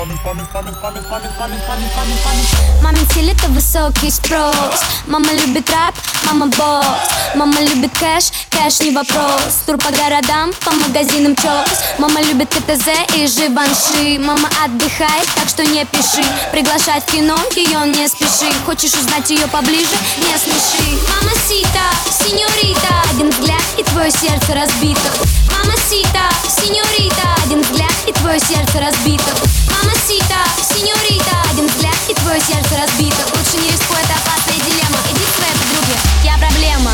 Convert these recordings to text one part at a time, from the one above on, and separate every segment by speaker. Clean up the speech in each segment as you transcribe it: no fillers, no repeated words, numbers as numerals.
Speaker 1: Мамин стиль — это высокий спрос. Мама любит рэп, мама босс. Мама любит кэш, кэш не вопрос. Тур по городам, по магазинам чёс. Мама любит КТЗ и Живанши. Мама отдыхает, так что не пиши. Приглашать в кино, ее не спеши. Хочешь узнать ее поближе? Не смеши. Мамасита, сеньорита, один взгляд и твое сердце разбито. Мамасита, сеньорита, один взгляд и твое сердце разбито. Мамасита, сеньорита, один взгляд и твое сердце разбито. Лучше не рискуй, это опасная дилемма. Иди к своей подруге, я проблема.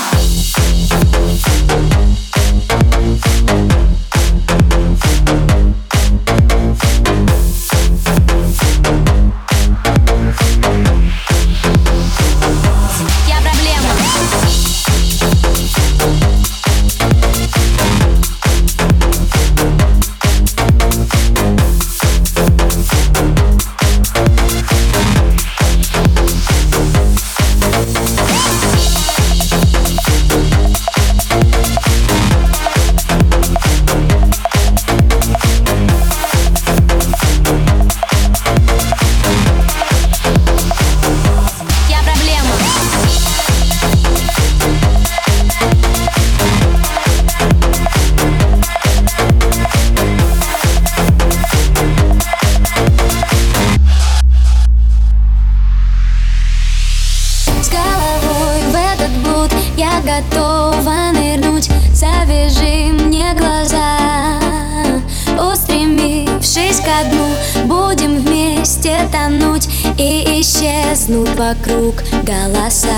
Speaker 1: Я готова нырнуть, завяжи мне глаза. Устремившись ко дну, будем вместе тонуть и исчезнут вокруг голоса.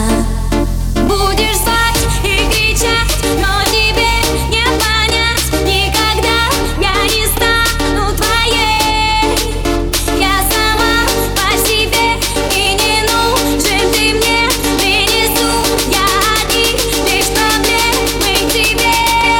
Speaker 1: Будешь звать и кричать, но тебе не понять никогда. Я не стану твоей, я сама по себе, и не нужен ты мне. Принесу я одни лишь проблемы к тебе.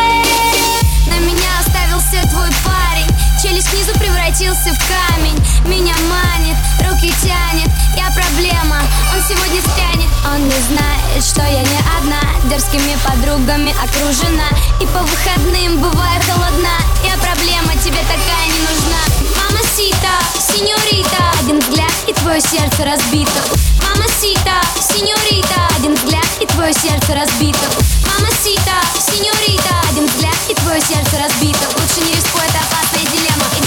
Speaker 1: На меня оставился твой парень, челюсть снизу превратился в камень. Меня манит, руки тянет, я проблема, он сегодня стрянет. Он не знает, что я не одна, дерзкими подругами окружена, и по выходным бывает холодна. Я проблема, тебе такая не нужна. Мамасита, сеньорита, один взгляд и твое сердце разбито. Мамасита, сеньорита, один взгляд и твое сердце разбито. Мамасита, сеньорита, один взгляд и твое сердце разбито. Лучше не рискуй, это опасная дилемма.